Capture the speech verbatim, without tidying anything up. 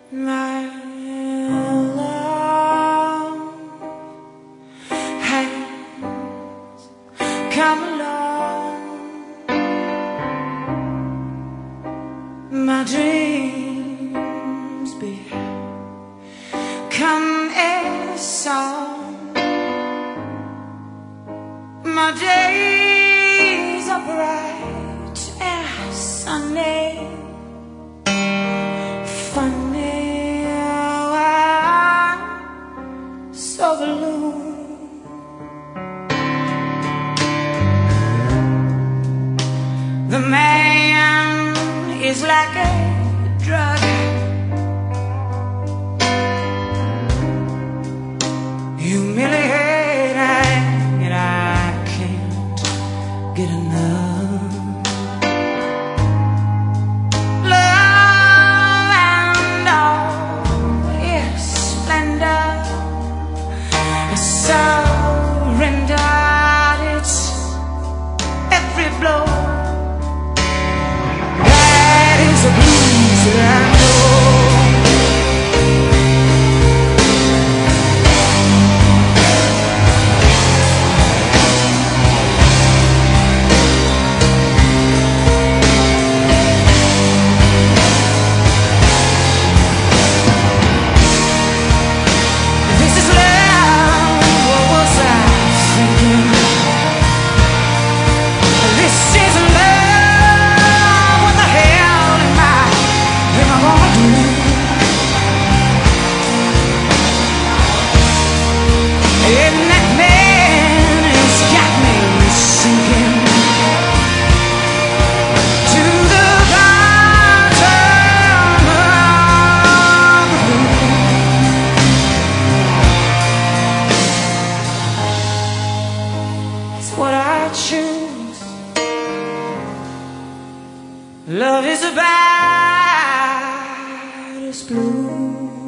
My love has come along. My dreams become a song. My days are bright and sunny. Funny how I'm so blue. The man is like a drug. Humiliating, and I can't get enough. Surrendered its every blow. That is the blues that I know. This is love. What was I thinking? This is love. What the hell am I, am I gonna do? And that man has got me sinking to the bottom of the blue. It's what I choose. Love is about as blue.